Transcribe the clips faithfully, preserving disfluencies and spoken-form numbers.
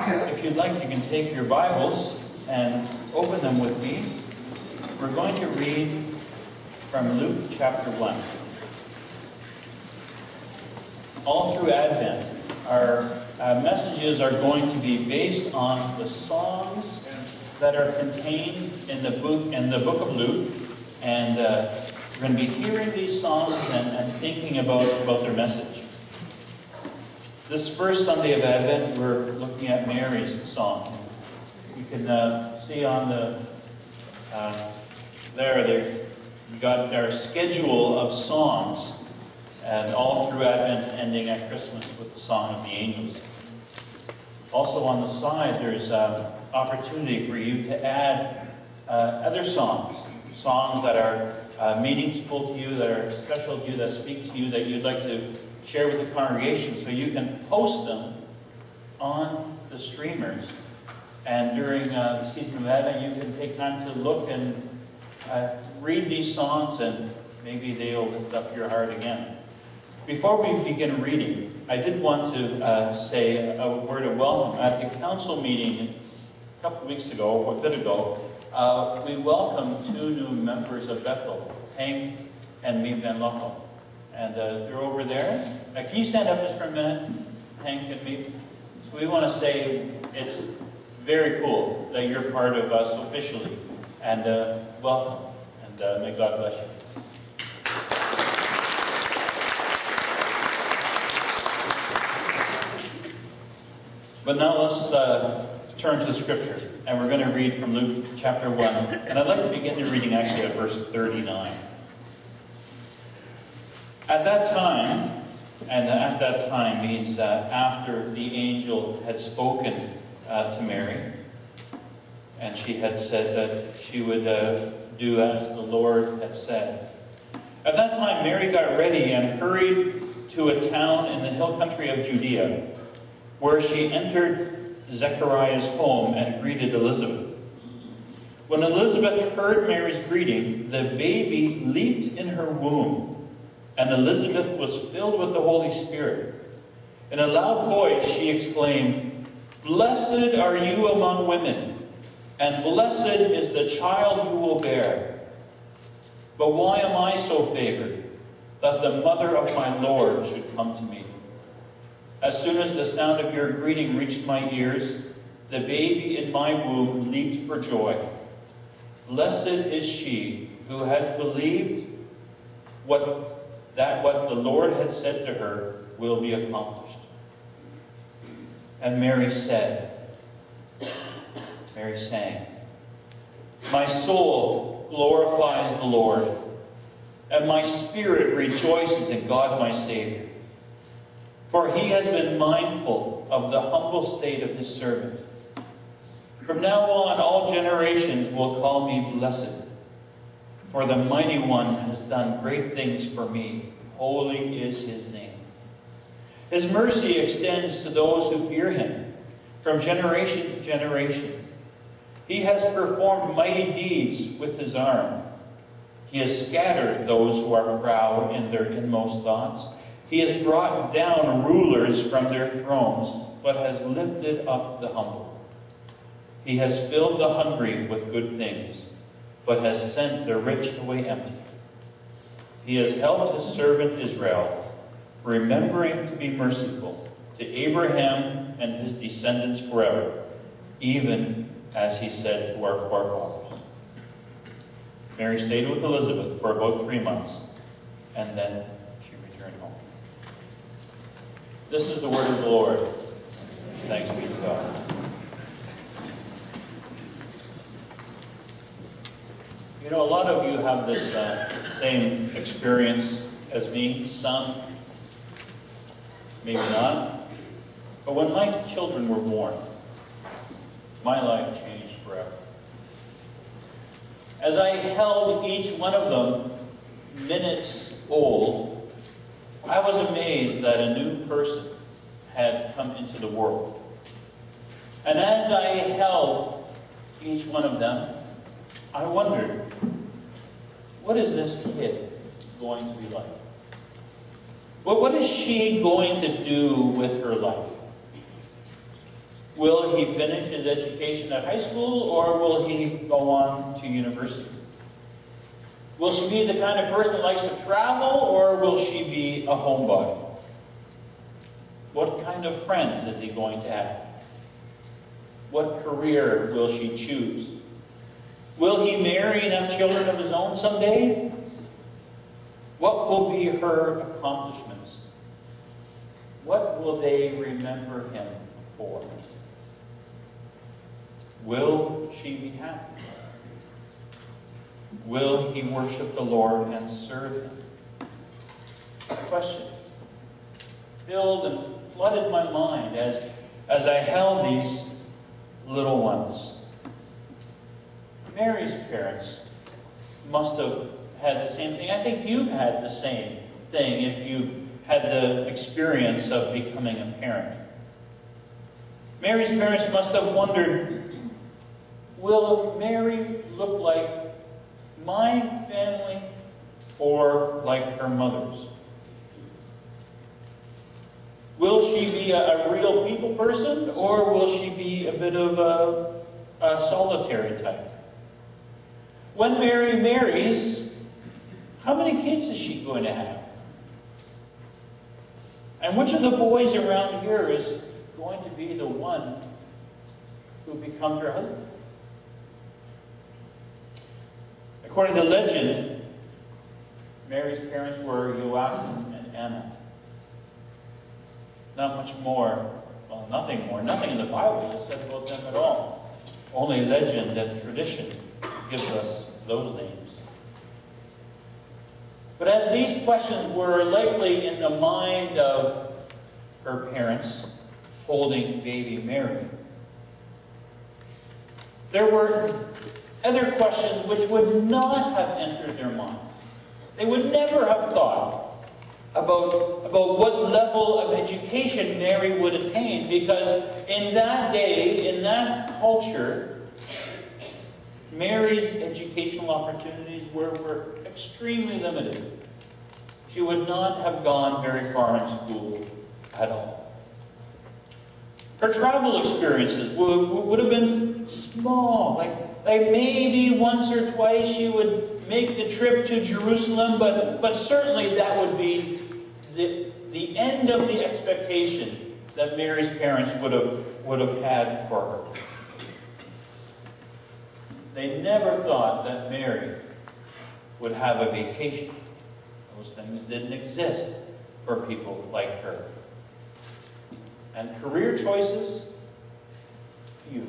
If you'd like, you can take your Bibles and open them with me. We're going to read from Luke chapter one. All through Advent, our uh, messages are going to be based on the songs that are contained in the book in the book of Luke, and uh, we're going to be hearing these songs and, and thinking about, about their message. This first Sunday of Advent, we're looking at Mary's song. You can uh, see on the uh, there, there we got our schedule of songs, and all through Advent, ending at Christmas with the Song of the Angels. Also on the side, there's uh, opportunity for you to add uh, other songs, songs that are uh, meaningful to you, that are special to you, that speak to you, that you'd like to share with the congregation, so you can post them on the streamers. And during uh, the season of Advent, you can take time to look and uh, read these songs, and maybe they'll lift up your heart again. Before we begin reading, I did want to uh, say a word of welcome. At the council meeting a couple of weeks ago, or a bit ago, uh, we welcomed two new members of Bethel, Hank and Mee Van Lochel. And uh, they're over there. Uh, can you stand up just for a minute, Hank and me? So we want to say it's very cool that you're part of us officially. And uh, welcome. And uh, may God bless you. But now let's uh, turn to the scripture. And we're going to read from Luke chapter one. And I'd like to begin the reading actually at verse thirty-nine. At that time, and at that time means uh, after the angel had spoken uh, to Mary, and she had said that she would uh, do as the Lord had said. At that time, Mary got ready and hurried to a town in the hill country of Judea, where she entered Zechariah's home and greeted Elizabeth. When Elizabeth heard Mary's greeting, the baby leaped in her womb. And Elizabeth was filled with the Holy Spirit. In a loud voice she exclaimed, "Blessed are you among women, and blessed is the child you will bear. But why am I so favored, that the mother of my Lord should come to me? As soon as the sound of your greeting reached my ears, the baby in my womb leaped for joy. Blessed is she who has believed what that what the Lord had said to her will be accomplished." And Mary said, Mary sang, "My soul glorifies the Lord, and my spirit rejoices in God my Savior. For he has been mindful of the humble state of his servant. From now on all generations will call me blessed. For the Mighty One has done great things for me. Holy is his name. His mercy extends to those who fear him, from generation to generation. He has performed mighty deeds with his arm. He has scattered those who are proud in their inmost thoughts. He has brought down rulers from their thrones, but has lifted up the humble. He has filled the hungry with good things, but has sent the rich away empty. He has helped his servant Israel, remembering to be merciful to Abraham and his descendants forever, even as he said to our forefathers." Mary stayed with Elizabeth for about three months, and then she returned home. This is the word of the Lord. Thanks be to God. You know, a lot of you have this uh, same experience as me. Some, maybe not. But when my children were born, my life changed forever. As I held each one of them minutes old, I was amazed that a new person had come into the world. And as I held each one of them, I wondered, what is this kid going to be like? Well, what is she going to do with her life? Will he finish his education at high school, or will he go on to university? Will she be the kind of person that likes to travel, or will she be a homebody? What kind of friends is he going to have? What career will she choose? Will he marry and have children of his own someday? What will be her accomplishments? What will they remember him for? Will she be happy? Will he worship the Lord and serve him? Questions filled and flooded my mind as, as I held these little ones. Mary's parents must have had the same thing. I think you've had the same thing if you've had the experience of becoming a parent. Mary's parents must have wondered, will Mary look like my family or like her mother's? Will she be a, a real people person, or will she be a bit of a, a solitary type? When Mary marries, how many kids is she going to have? And which of the boys around here is going to be the one who becomes her husband? According to legend, Mary's parents were Joachim and Anna. Not much more, well, nothing more, nothing in the Bible is said about them at all. Only legend and tradition gives us those names. But as these questions were likely in the mind of her parents holding baby Mary, there were other questions which would not have entered their mind. They would never have thought about, about what level of education Mary would attain, because in that day, in that culture, Mary's educational opportunities were, were extremely limited. She would not have gone very far in school at all. Her travel experiences would, would have been small. Like, like maybe once or twice she would make the trip to Jerusalem, but, but certainly that would be the, the end of the expectation that Mary's parents would have, would have had for her. They never thought that Mary would have a vacation. Those things didn't exist for people like her. And career choices, few.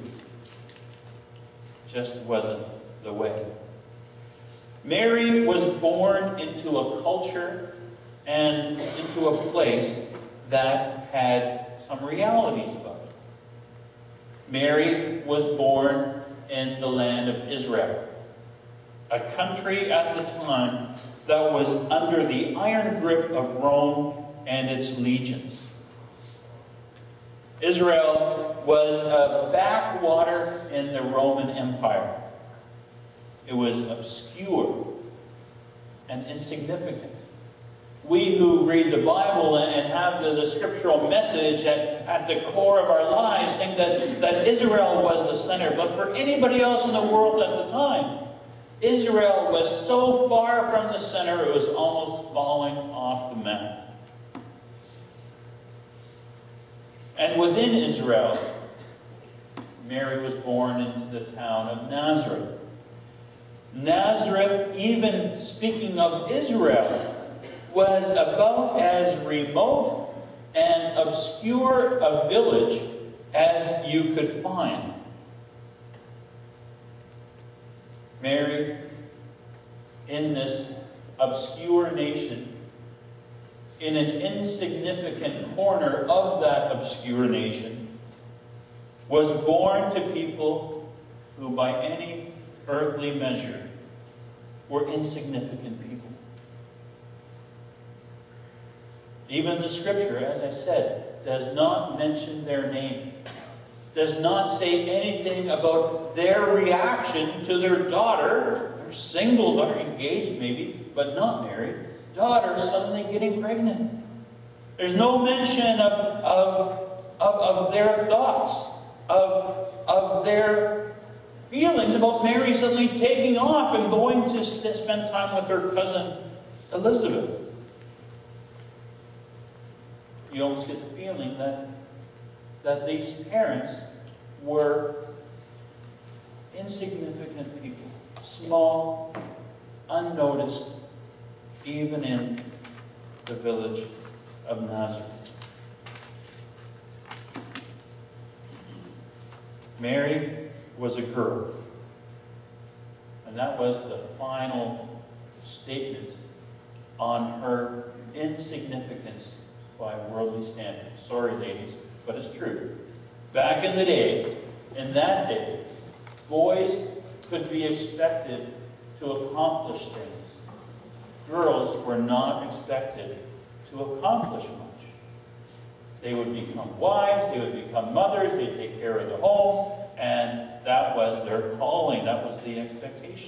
Just wasn't the way. Mary was born into a culture and into a place that had some realities about it. Mary was born in the land of Israel, a country at the time that was under the iron grip of Rome and its legions. Israel was a backwater in the Roman Empire. It was obscure and insignificant. We who read the Bible and have the, the scriptural message at, at the core of our lives think that, that Israel was the center. But for anybody else in the world at the time, Israel was so far from the center it was almost falling off the map. And within Israel, Mary was born into the town of Nazareth. Nazareth, even speaking of Israel, was about as remote and obscure a village as you could find. Mary, in this obscure nation, in an insignificant corner of that obscure nation, was born to people who, by any earthly measure, were insignificant people. Even the scripture, as I said, does not mention their name. Does not say anything about their reaction to their daughter, their single daughter, engaged maybe, but not married, daughter suddenly getting pregnant. There's no mention of, of, of, of their thoughts. of, of their feelings about Mary suddenly taking off and going to spend time with her cousin Elizabeth. You almost get the feeling that, that these parents were insignificant people, small, unnoticed, even in the village of Nazareth. Mary was a girl, and that was the final statement on her insignificance by worldly standards. Sorry, ladies, but it's true. Back in the day, in that day, boys could be expected to accomplish things. Girls were not expected to accomplish much. They would become wives, they would become mothers, they'd take care of the home, and that was their calling, that was the expectation.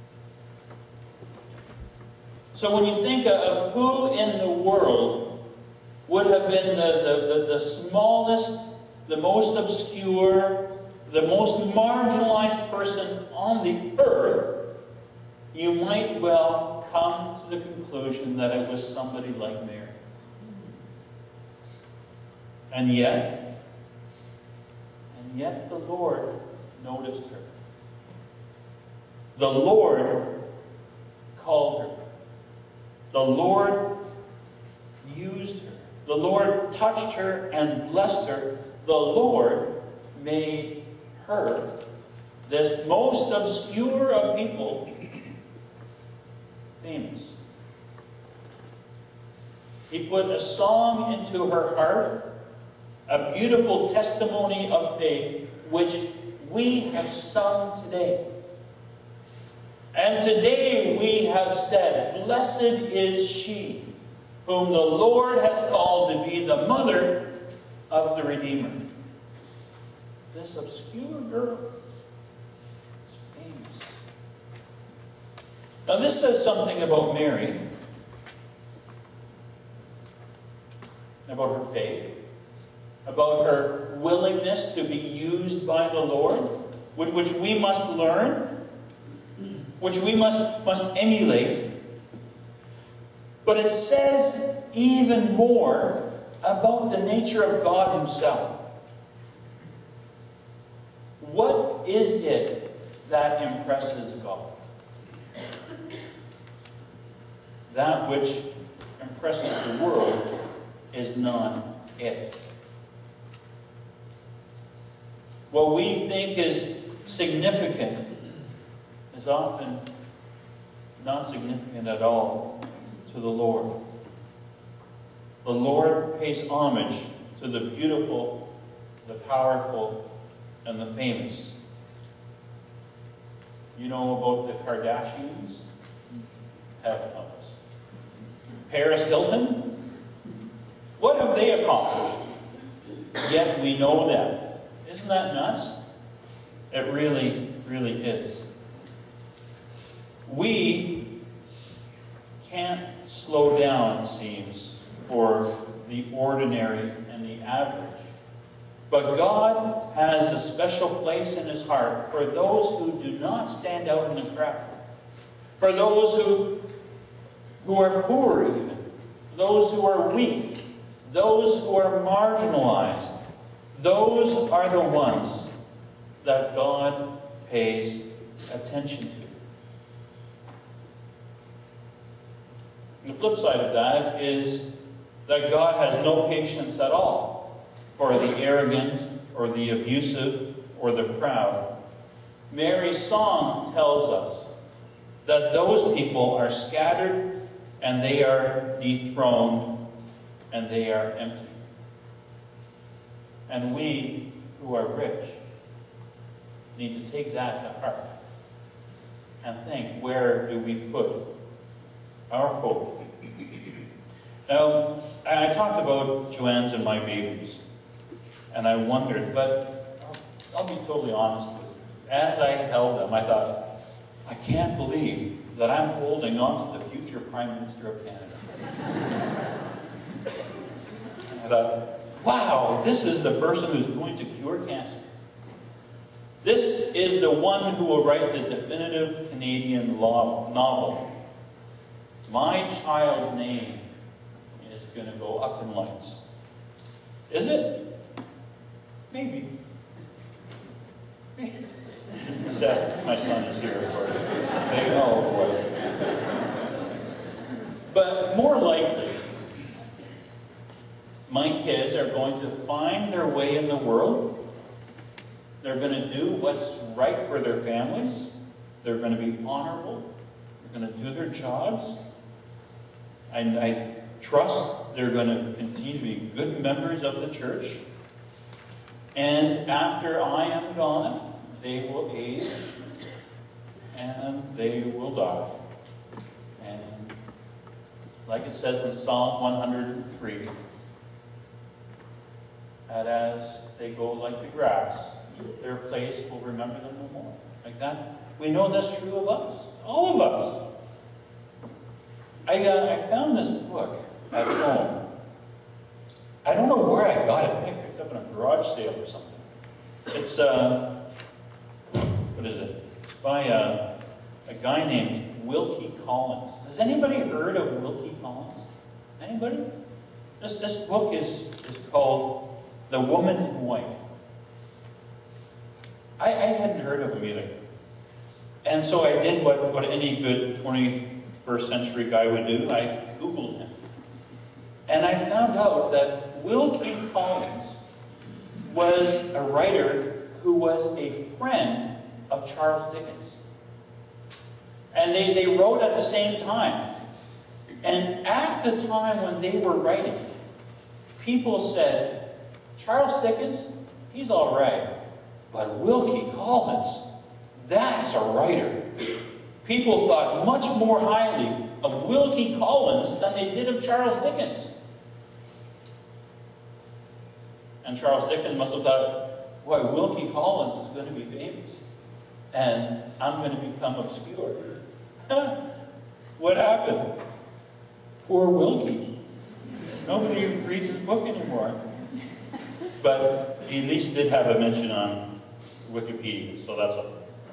So when you think of who in the world would have been the, the, the, the smallest, the most obscure, the most marginalized person on the earth, you might well come to the conclusion that it was somebody like Mary. And yet, and yet the Lord noticed her. The Lord called her. The Lord used her. The Lord touched her and blessed her. The Lord made her, this most obscure of people, famous. He put a song into her heart, a beautiful testimony of faith, which we have sung today. And today we have said, "Blessed is she whom the Lord has called to be the mother of the Redeemer." This obscure girl is famous. Now this says something about Mary, about her faith, about her willingness to be used by the Lord, which we must learn, which we must, must emulate. But it says even more about the nature of God Himself. What is it that impresses God? That which impresses the world is not it. What we think is significant is often not significant at all to the Lord. The Lord pays homage to the beautiful, the powerful, and the famous. You know about the Kardashians? Heaven knows. Paris Hilton? What have they accomplished? Yet we know them. Isn't that nuts? It really, really is. We can't slow down, it seems, for the ordinary and the average. But God has a special place in His heart for those who do not stand out in the crowd. For those who, who are poor even. Those who are weak. Those who are marginalized. Those are the ones that God pays attention to. The flip side of that is that God has no patience at all for the arrogant or the abusive or the proud. Mary's song tells us that those people are scattered and they are dethroned and they are empty. And we who are rich need to take that to heart and think, where do we put our hope? Now, I talked about Joanne's and my babies, and I wondered, but I'll, I'll be totally honest with you. As I held them, I thought, I can't believe that I'm holding on to the future Prime Minister of Canada. I thought, wow, this is the person who's going to cure cancer. This is the one who will write the definitive Canadian law novel. My child's name is going to go up in lights. Is it? Maybe. Except my son is here, of course. They know what. But more likely, my kids are going to find their way in the world. They're going to do what's right for their families. They're going to be honorable. They're going to do their jobs. And I trust they're going to continue to be good members of the church. And after I am gone, they will age and they will die. And like it says in Psalm one hundred three, that as they go like the grass, their place will remember them no more. Like that. We know that's true of us. All of us. I, uh, I found this book at home. I don't know where I got it. I think I picked it up in a garage sale or something. It's, uh, what is it? It's by uh, a guy named Wilkie Collins. Has anybody heard of Wilkie Collins? Anybody? This, this book is, is called The Woman in White. I, I hadn't heard of him either. And so I did what, what any good twenty-first century guy would do. I Googled him. And I found out that Wilkie Collins was a writer who was a friend of Charles Dickens. And they, they wrote at the same time. And at the time when they were writing, people said, Charles Dickens, he's all right. But Wilkie Collins, that's a writer. People thought much more highly of Wilkie Collins than they did of Charles Dickens. And Charles Dickens must have thought, boy, Wilkie Collins is going to be famous. And I'm going to become obscure. What happened? Poor Wilkie. Nobody reads his book anymore. But he at least did have a mention on Wikipedia, so that's all.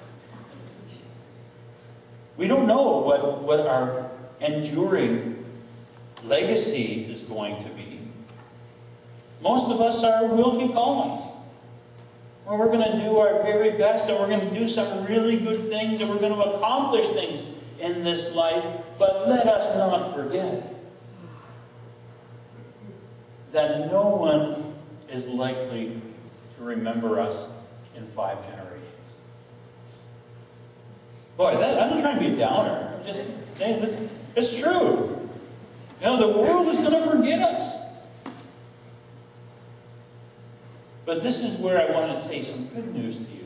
We don't know what, what our enduring legacy is going to be. Most of us are Wilkie Collins. Well, we're going to do our very best, and we're going to do some really good things, and we're going to accomplish things in this life. But let us not forget that no one is likely to remember us in five generations. Boy, that, I'm not trying to be a downer. I'm just saying this. It's true. You know, the world is going to forget us. But this is where I want to say some good news to you.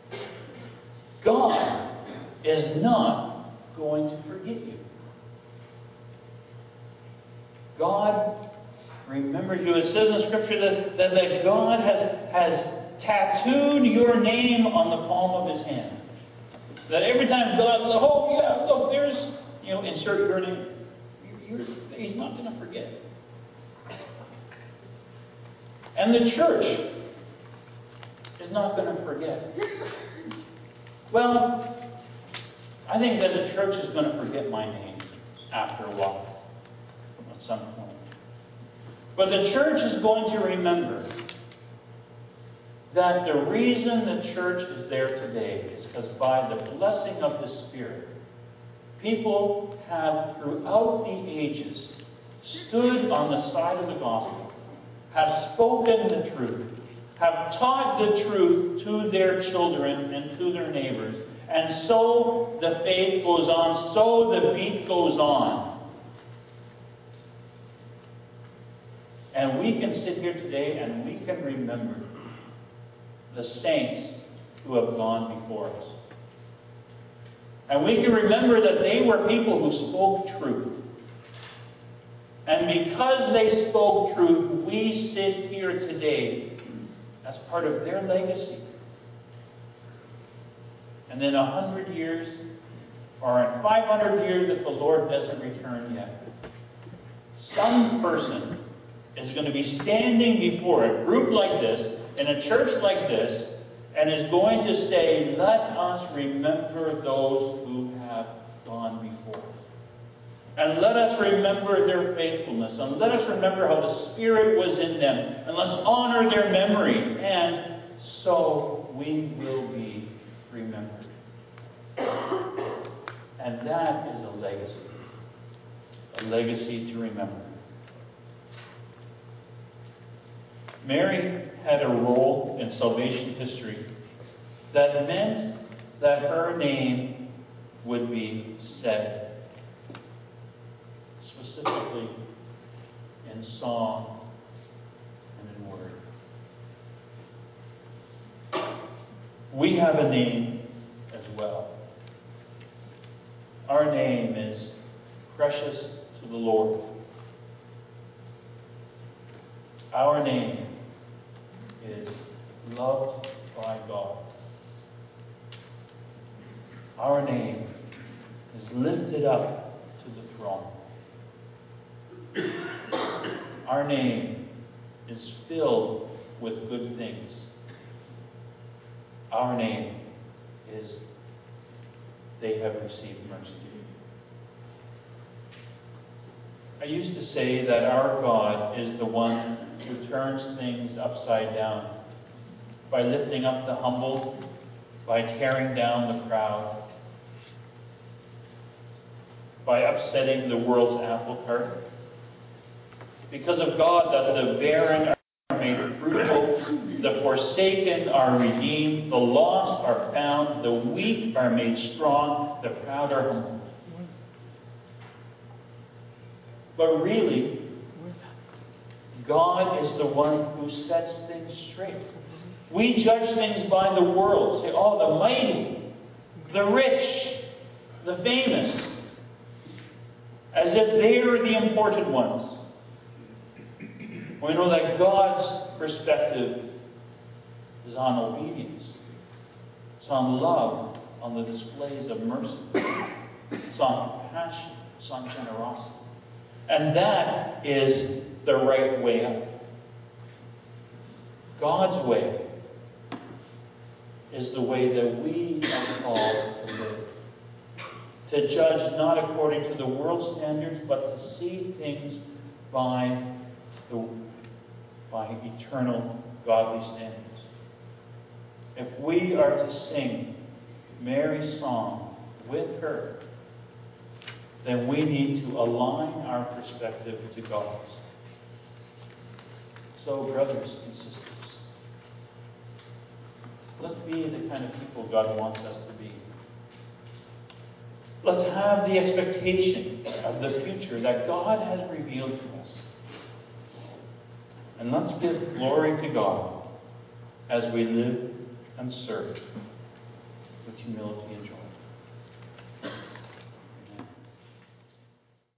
God is not going to forget you. God remembers you. It says in Scripture that, that, that God has, has tattooed your name on the palm of His hand. That every time God, oh yeah, look, there's, you know, insert your name. You're, he's not going to forget. And the church is not going to forget. Well, I think that the church is going to forget my name after a while, at some point. But the church is going to remember that the reason the church is there today is because by the blessing of the Spirit, people have throughout the ages stood on the side of the gospel, have spoken the truth, have taught the truth to their children and to their neighbors, and so the faith goes on, so the beat goes on. And we can sit here today and we can remember the saints who have gone before us. And we can remember that they were people who spoke truth. And because they spoke truth, we sit here today as part of their legacy. And in a hundred years, or in five hundred years if the Lord doesn't return yet, some person is going to be standing before a group like this, in a church like this, and is going to say, let us remember those who have gone before. And let us remember their faithfulness. And let us remember how the Spirit was in them. And let's honor their memory. And so we will be remembered. And that is a legacy. A legacy to remember. Mary had a role in salvation history that meant that her name would be said. Specifically in song and in word. We have a name as well. Our name is precious to the Lord. Our name is loved by God. Our name is lifted up to the throne. Our name is filled with good things. Our name is they have received mercy. I used to say that our God is the one who turns things upside down by lifting up the humble, by tearing down the proud, by upsetting the world's apple cart. Because of God, that the barren are made fruitful, the forsaken are redeemed, the lost are found, the weak are made strong, the proud are humbled. But really, God is the one who sets things straight. We judge things by the world. Say, oh, the mighty, the rich, the famous, as if they are the important ones. We know that God's perspective is on obedience. It's on love, on the displays of mercy. It's on compassion. It's on generosity. And that is the right way up. God's way is the way that we are called to live. To judge not according to the world's standards, but to see things by the by eternal godly standards. If we are to sing Mary's song with her, then we need to align our perspective to God's. So, brothers and sisters, let's be the kind of people God wants us to be. Let's have the expectation of the future that God has revealed to us. And let's give glory to God as we live and serve with humility and joy.